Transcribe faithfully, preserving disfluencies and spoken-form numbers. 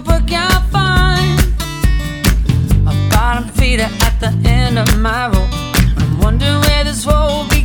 but can't find. A bottom feeder at the end of my rope. I'm wondering where this road